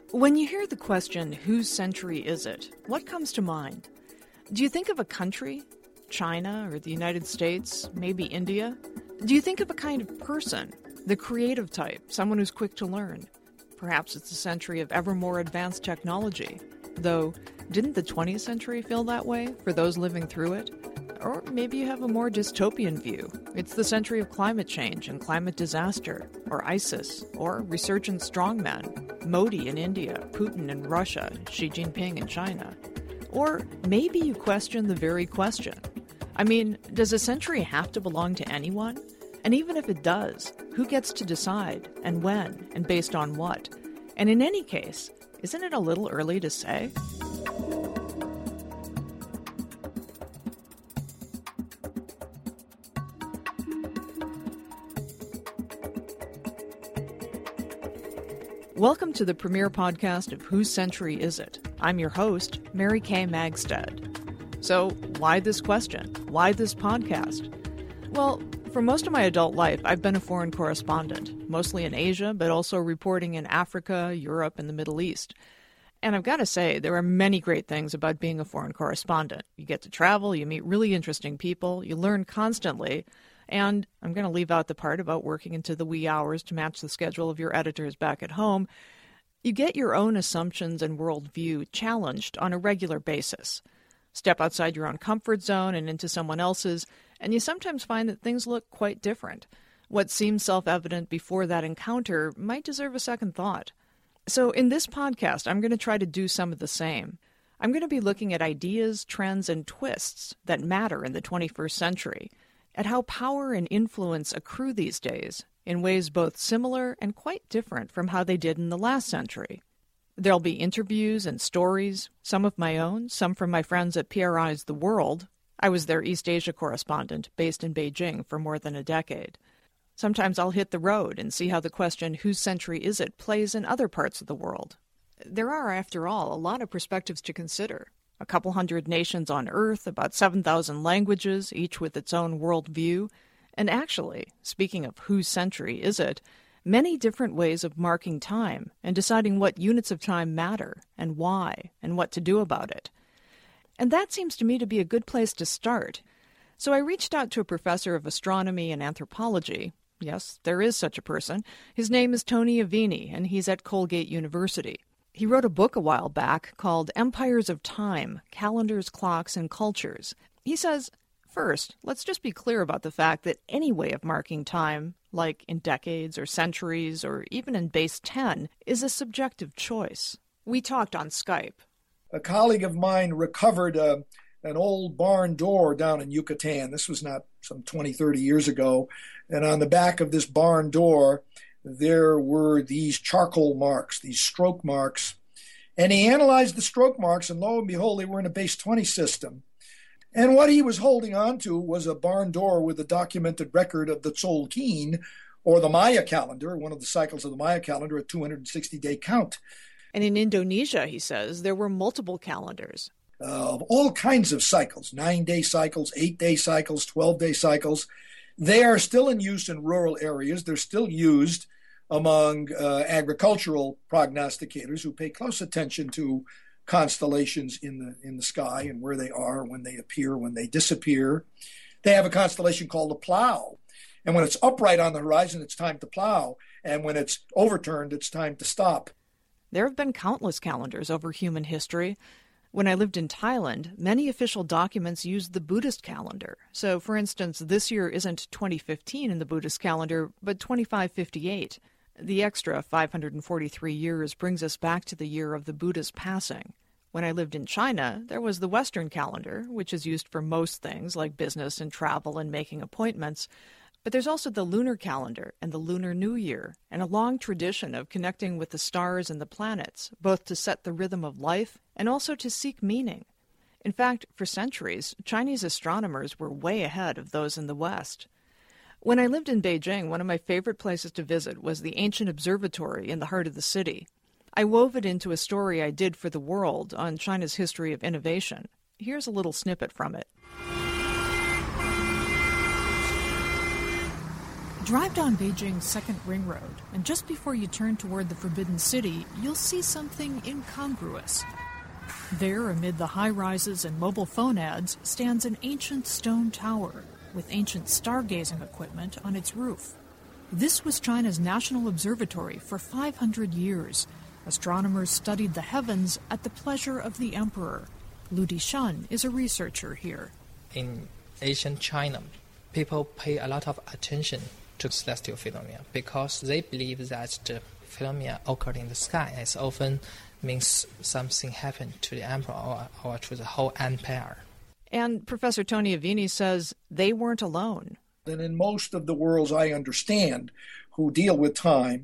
When you hear the question, whose century is it? What comes to mind? Do you think of a country? China or the United States? Maybe India? Do you think of a kind of person? The creative type, someone who's quick to learn? Perhaps it's a century of ever more advanced technology. Though, didn't the 20th century feel that way for those living through it? Or maybe you have a more dystopian view. It's the century of climate change and climate disaster, or ISIS, or resurgent strongmen, Modi in India, Putin in Russia, Xi Jinping in China. Or maybe you question the very question. I mean, does a century have to belong to anyone? And even if it does, who gets to decide, and when, and based on what? And in any case, isn't it a little early to say? Welcome to the premiere podcast of Whose Century Is It? I'm your host, Mary Kay Magstead. So, why this question? Why this podcast? Well, for most of my adult life, I've been a foreign correspondent, mostly in Asia, but also reporting in Africa, Europe, and the Middle East. And I've got to say, there are many great things about being a foreign correspondent. You get to travel, you meet really interesting people, you learn constantly, and I'm going to leave out the part about working into the wee hours to match the schedule of your editors back at home. You get your own assumptions and worldview challenged on a regular basis. Step outside your own comfort zone and into someone else's, and you sometimes find that things look quite different. What seems self-evident before that encounter might deserve a second thought. So in this podcast, I'm going to try to do some of the same. I'm going to be looking at ideas, trends, and twists that matter in the 21st century, at how power and influence accrue these days in ways both similar and quite different from how they did in the last century. There'll be interviews and stories, some of my own, some from my friends at PRI's The World. I was their East Asia correspondent based in Beijing for more than a decade. Sometimes I'll hit the road and see how the question, whose century is it, plays in other parts of the world. There are, after all, a lot of perspectives to consider. A couple hundred nations on Earth, about 7,000 languages, each with its own worldview. And actually, speaking of whose century is it, many different ways of marking time and deciding what units of time matter and why and what to do about it. And that seems to me to be a good place to start. So I reached out to a professor of astronomy and anthropology. Yes, there is such a person. His name is Tony Avini, and he's at Colgate University. He wrote a book a while back called Empires of Time, Calendars, Clocks, and Cultures. He says, first, let's just be clear about the fact that any way of marking time, like in decades or centuries or even in base 10, is a subjective choice. We talked on Skype. A colleague of mine recovered an old barn door down in Yucatan. This was not some 20, 30 years ago. And on the back of this barn door, there were these charcoal marks, these stroke marks. And he analyzed the stroke marks, and lo and behold, they were in a base 20 system. And what he was holding on to was a barn door with a documented record of the Tzolk'in, or the Maya calendar, one of the cycles of the Maya calendar, a 260-day count. And in Indonesia, he says, there were multiple calendars. Of all kinds of cycles, 9-day cycles, 8-day cycles, 12-day cycles. They are still in use in rural areas. They're still used among agricultural prognosticators who pay close attention to constellations in the sky and where they are, when they appear, when they disappear. They have a constellation called the Plough. And when it's upright on the horizon, it's time to plow. And when it's overturned, it's time to stop. There have been countless calendars over human history. When I lived in Thailand, many official documents used the Buddhist calendar. So, for instance, this year isn't 2015 in the Buddhist calendar, but 2558. The extra 543 years brings us back to the year of the Buddha's passing. When I lived in China, there was the Western calendar, which is used for most things like business and travel and making appointments. But there's also the lunar calendar and the Lunar New Year, and a long tradition of connecting with the stars and the planets, both to set the rhythm of life and also to seek meaning. In fact, for centuries, Chinese astronomers were way ahead of those in the West. When I lived in Beijing, one of my favorite places to visit was the ancient observatory in the heart of the city. I wove it into a story I did for The World on China's history of innovation. Here's a little snippet from it. Drive down Beijing's second ring road, and just before you turn toward the Forbidden City, you'll see something incongruous. There, amid the high-rises and mobile phone ads, stands an ancient stone tower with ancient stargazing equipment on its roof. This was China's national observatory for 500 years. Astronomers studied the heavens at the pleasure of the emperor. Lu Dishan is a researcher here. In ancient China, people pay a lot of attention to celestial phenomena because they believe that the phenomena occurred in the sky as often means something happened to the emperor or to the whole empire. And Professor Tony Avini says they weren't alone. And in most of the worlds I understand who deal with time,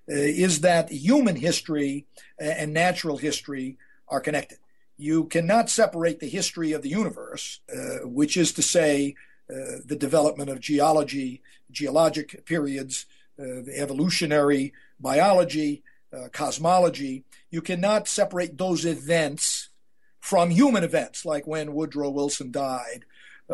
is that human history and natural history are connected. You cannot separate the history of the universe, which is to say the development of geology, geologic periods, the evolutionary biology, cosmology. You cannot separate those events from human events, like when Woodrow Wilson died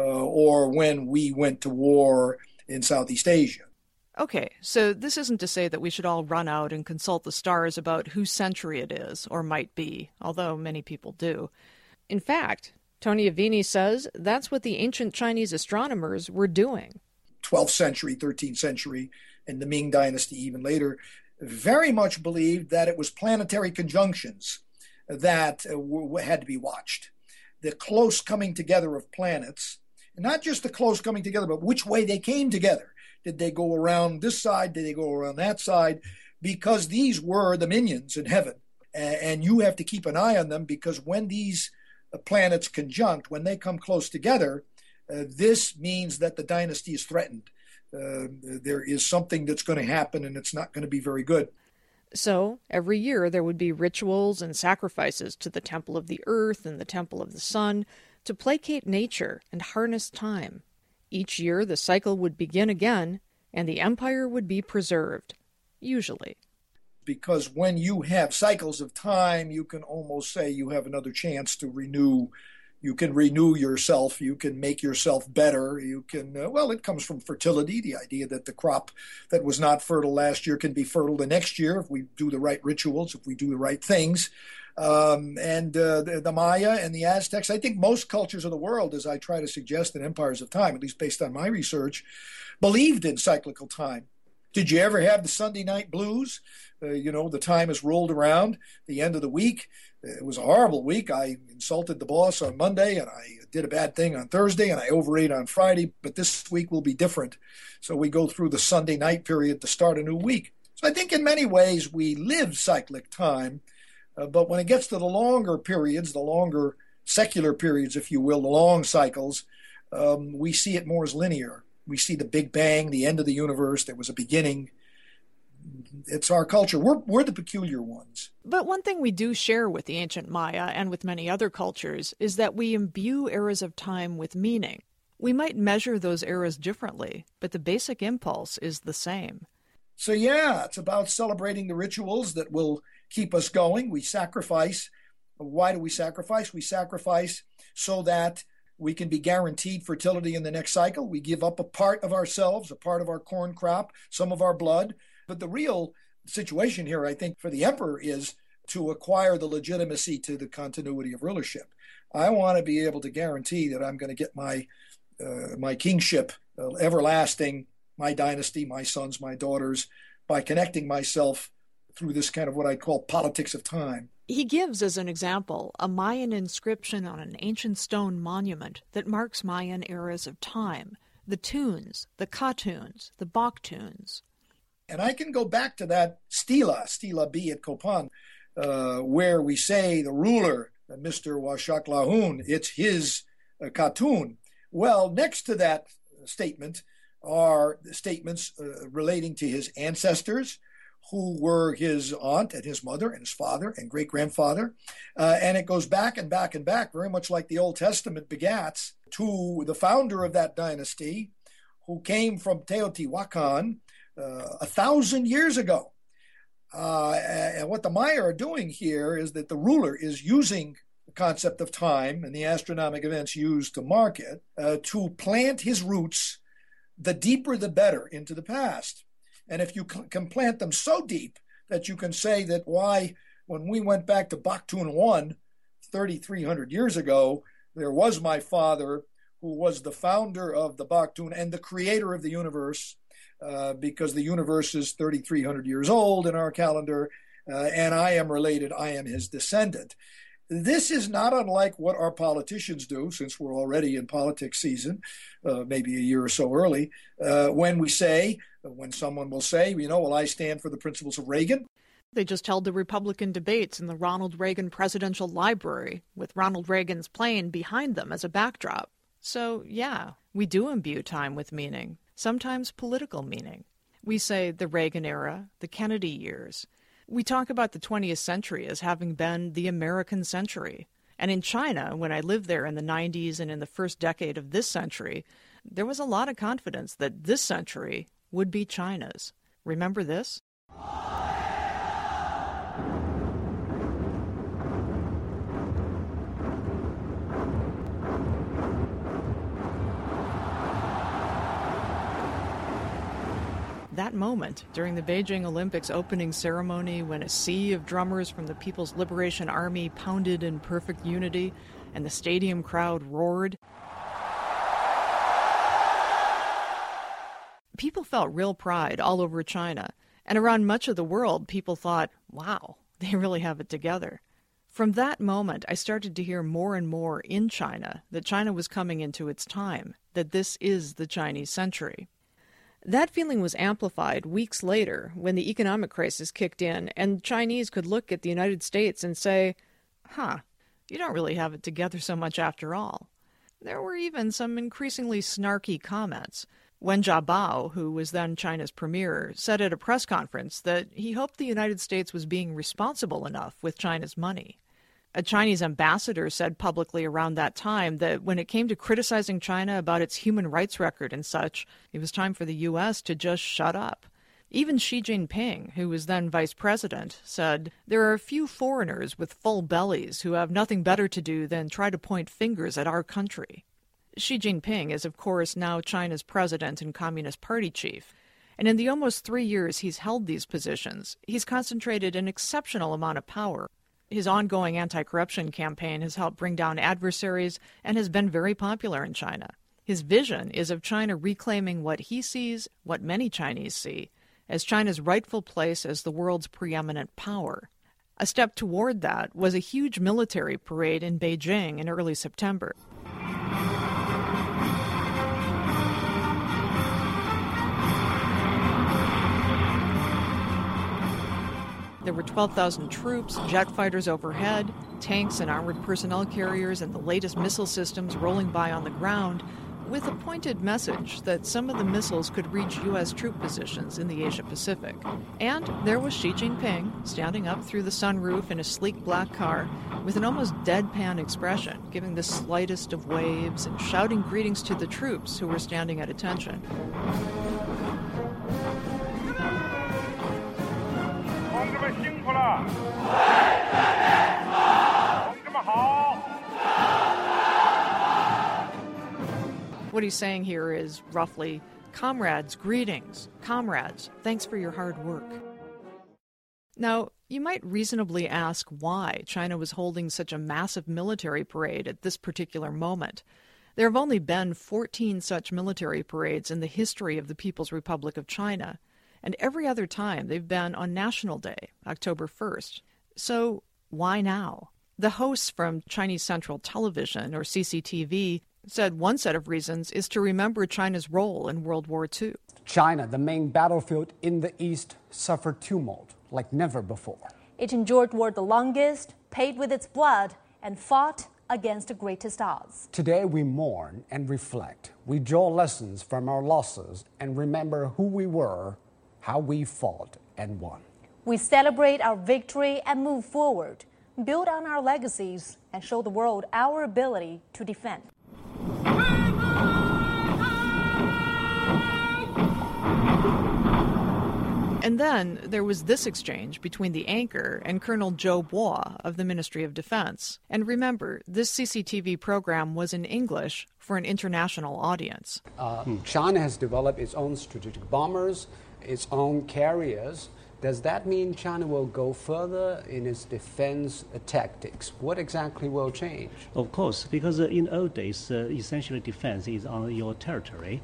or when we went to war in Southeast Asia. Okay, so this isn't to say that we should all run out and consult the stars about whose century it is, or might be, although many people do. In fact, Tony Avini says that's what the ancient Chinese astronomers were doing. 12th century, 13th century, and the Ming Dynasty even later, very much believed that it was planetary conjunctions that had to be watched. The close coming together of planets, and not just the close coming together, but which way they came together. Did they go around this side? Did they go around that side? Because these were the minions in heaven. And you have to keep an eye on them because when these planets conjunct, when they come close together, this means that the dynasty is threatened. There is something that's going to happen and it's not going to be very good. So every year there would be rituals and sacrifices to the Temple of the Earth and the Temple of the Sun to placate nature and harness time. Each year the cycle would begin again and the empire would be preserved, usually. Because when you have cycles of time, you can almost say you have another chance to renew. You can renew yourself. You can make yourself better. You can, it comes from fertility, the idea that the crop that was not fertile last year can be fertile the next year if we do the right rituals, if we do the right things. The Maya and the Aztecs, I think most cultures of the world, as I try to suggest in Empires of Time, at least based on my research, believed in cyclical time. Did you ever have the Sunday night blues? The time has rolled around, the end of the week. It was a horrible week. I insulted the boss on Monday, and I did a bad thing on Thursday, and I overate on Friday. But this week will be different. So we go through the Sunday night period to start a new week. So I think in many ways we live cyclic time. But when it gets to the longer periods, the longer secular periods, if you will, the long cycles, we see it more as linear. We see the Big Bang, the end of the universe. There was a beginning. It's our culture. We're the peculiar ones. But one thing we do share with the ancient Maya and with many other cultures is that we imbue eras of time with meaning. We might measure those eras differently, but the basic impulse is the same. So yeah, it's about celebrating the rituals that will keep us going. We sacrifice. Why do we sacrifice? We sacrifice so that we can be guaranteed fertility in the next cycle. We give up a part of ourselves, a part of our corn crop, some of our blood. But the real situation here, I think, for the emperor is to acquire the legitimacy to the continuity of rulership. I want to be able to guarantee that I'm going to get my kingship everlasting, my dynasty, my sons, my daughters, by connecting myself through this kind of what I call politics of time. He gives, as an example, a Mayan inscription on an ancient stone monument that marks Mayan eras of time, the Tunes, the Katuns, the Baktuns. And I can go back to that Stela B at Copan, where we say the ruler, Mr. Washak Lahun, it's his Katun. Well, next to that statement are statements relating to his ancestors, who were his aunt and his mother and his father and great-grandfather. And it goes back and back and back, very much like the Old Testament begats, to the founder of that dynasty, who came from Teotihuacan 1,000 years ago. And what the Maya are doing here is that the ruler is using the concept of time and the astronomic events used to mark it to plant his roots the deeper the better into the past. And if you can plant them so deep that you can say that why, when we went back to Baktun 1, 3,300 years ago, there was my father who was the founder of the Baktun and the creator of the universe, because the universe is 3,300 years old in our calendar, and I am related, I am his descendant. This is not unlike what our politicians do, since we're already in politics season, maybe a year or so early, when someone will say, well, I stand for the principles of Reagan. They just held the Republican debates in the Ronald Reagan Presidential Library with Ronald Reagan's plane behind them as a backdrop. So, yeah, we do imbue time with meaning, sometimes political meaning. We say the Reagan era, the Kennedy years. We talk about the 20th century as having been the American century. And in China, when I lived there in the 90s and in the first decade of this century, there was a lot of confidence that this century would be China's. Remember this? That moment during the Beijing Olympics opening ceremony, when a sea of drummers from the People's Liberation Army pounded in perfect unity and the stadium crowd roared, people felt real pride all over China. And around much of the world, people thought, wow, they really have it together. From that moment, I started to hear more and more in China that China was coming into its time, that this is the Chinese century. That feeling was amplified weeks later when the economic crisis kicked in and Chinese could look at the United States and say, you don't really have it together so much after all. There were even some increasingly snarky comments. Wen Jiabao, who was then China's premier, said at a press conference that he hoped the United States was being responsible enough with China's money. A Chinese ambassador said publicly around that time that when it came to criticizing China about its human rights record and such, it was time for the U.S. to just shut up. Even Xi Jinping, who was then vice president, said, "There are a few foreigners with full bellies who have nothing better to do than try to point fingers at our country." Xi Jinping is, of course, now China's president and Communist Party chief. And in the almost 3 years he's held these positions, he's concentrated an exceptional amount of power. His ongoing anti-corruption campaign has helped bring down adversaries and has been very popular in China. His vision is of China reclaiming what he sees, what many Chinese see, as China's rightful place as the world's preeminent power. A step toward that was a huge military parade in Beijing in early September. There were 12,000 troops, jet fighters overhead, tanks and armored personnel carriers, and the latest missile systems rolling by on the ground, with a pointed message that some of the missiles could reach U.S. troop positions in the Asia-Pacific. And there was Xi Jinping, standing up through the sunroof in a sleek black car, with an almost deadpan expression, giving the slightest of waves and shouting greetings to the troops who were standing at attention. What he's saying here is roughly, "Comrades, greetings. Comrades, thanks for your hard work." Now, you might reasonably ask why China was holding such a massive military parade at this particular moment. There have only been 14 such military parades in the history of the People's Republic of China, and every other time they've been on National Day, October 1st. So why now? The hosts from Chinese Central Television, or CCTV, said one set of reasons is to remember China's role in World War II. China, the main battlefield in the East, suffered tumult like never before. It endured war the longest, paid with its blood, and fought against the greatest odds. Today we mourn and reflect. We draw lessons from our losses and remember who we were, how we fought and won. We celebrate our victory and move forward, build on our legacies, and show the world our ability to defend. And then there was this exchange between the anchor and Colonel Zhou Bo of the Ministry of Defense. And remember, this CCTV program was in English for an international audience. China has developed its own strategic bombers, its own carriers. Does that mean China will go further in its defense tactics? What exactly will change? Of course, because in old days, essentially defense is on your territory,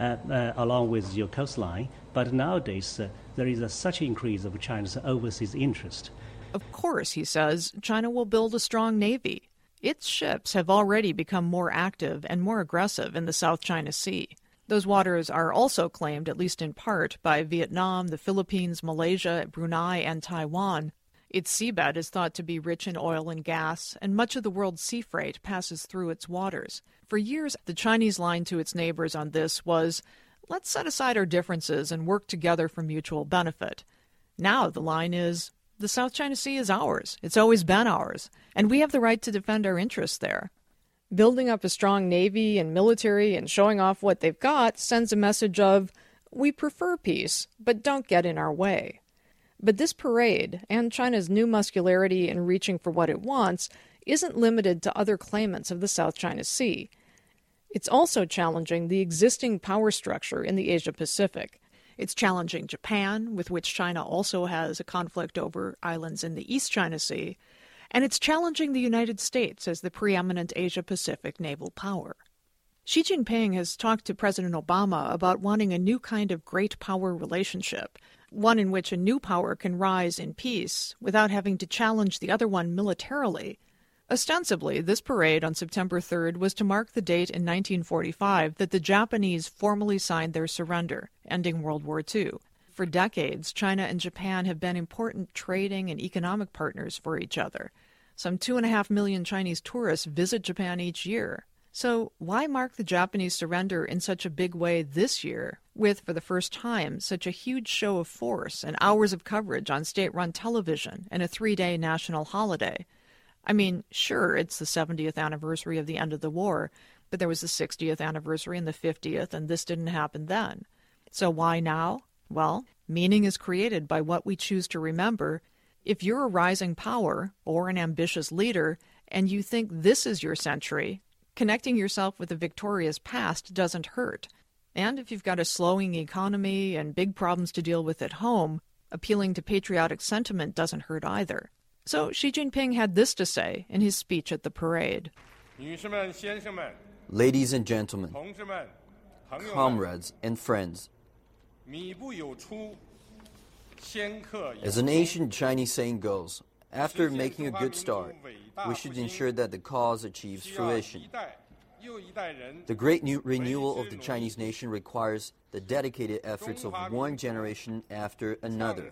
along with your coastline. But nowadays, there is such an increase of China's overseas interest. Of course, he says, China will build a strong navy. Its ships have already become more active and more aggressive in the South China Sea. Those waters are also claimed, at least in part, by Vietnam, the Philippines, Malaysia, Brunei, and Taiwan. Its seabed is thought to be rich in oil and gas, and much of the world's sea freight passes through its waters. For years, the Chinese line to its neighbors on this was, let's set aside our differences and work together for mutual benefit. Now the line is, the South China Sea is ours. It's always been ours, and we have the right to defend our interests there. Building up a strong navy and military and showing off what they've got sends a message of, we prefer peace, but don't get in our way. But this parade, and China's new muscularity in reaching for what it wants, isn't limited to other claimants of the South China Sea. It's also challenging the existing power structure in the Asia-Pacific. It's challenging Japan, with which China also has a conflict over islands in the East China Sea, and it's challenging the United States as the preeminent Asia-Pacific naval power. Xi Jinping has talked to President Obama about wanting a new kind of great power relationship, one in which a new power can rise in peace without having to challenge the other one militarily. Ostensibly, this parade on September 3rd was to mark the date in 1945 that the Japanese formally signed their surrender, ending World War II. For decades, China and Japan have been important trading and economic partners for each other. Some 2.5 million Chinese tourists visit Japan each year. So why mark the Japanese surrender in such a big way this year, with, for the first time, such a huge show of force and hours of coverage on state-run television and a 3-day national holiday? I mean, sure, it's the 70th anniversary of the end of the war, but there was the 60th anniversary and the 50th, and this didn't happen then. So why now? Well, meaning is created by what we choose to remember. If you're a rising power or an ambitious leader and you think this is your century, connecting yourself with the victorious past doesn't hurt. And if you've got a slowing economy and big problems to deal with at home, appealing to patriotic sentiment doesn't hurt either. So Xi Jinping had this to say in his speech at the parade. Ladies and gentlemen, comrades and friends, as an ancient Chinese saying goes, after making a good start, we should ensure that the cause achieves fruition. The great renewal of the Chinese nation requires the dedicated efforts of one generation after another.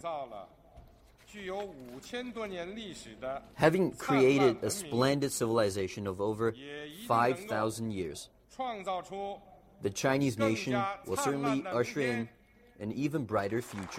Having created a splendid civilization of over 5,000 years, the Chinese nation will certainly usher in an even brighter future.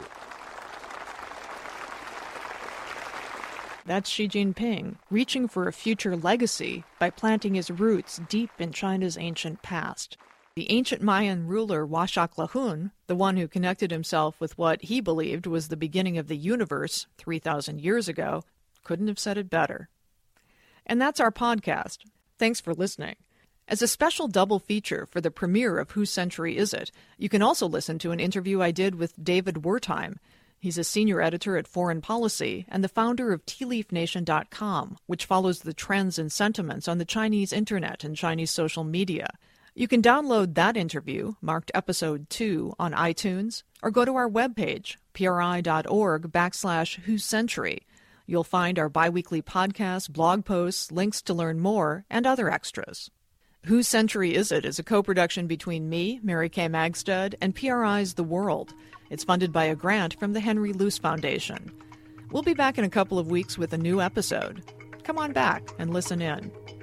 That's Xi Jinping, reaching for a future legacy by planting his roots deep in China's ancient past. The ancient Mayan ruler Washak Lahun, the one who connected himself with what he believed was the beginning of the universe 3,000 years ago, couldn't have said it better. And that's our podcast. Thanks for listening. As a special double feature for the premiere of Whose Century Is It?, you can also listen to an interview I did with David Wertheim. He's a senior editor at Foreign Policy and the founder of TeaLeafNation.com, which follows the trends and sentiments on the Chinese internet and Chinese social media. You can download that interview, marked Episode 2, on iTunes, or go to our webpage, pri.org/Whose Century. You'll find our biweekly podcasts, blog posts, links to learn more, and other extras. Whose Century Is It? Is a co-production between me, Mary Kay Magstead, and PRI's The World. It's funded by a grant from the Henry Luce Foundation. We'll be back in a couple of weeks with a new episode. Come on back and listen in.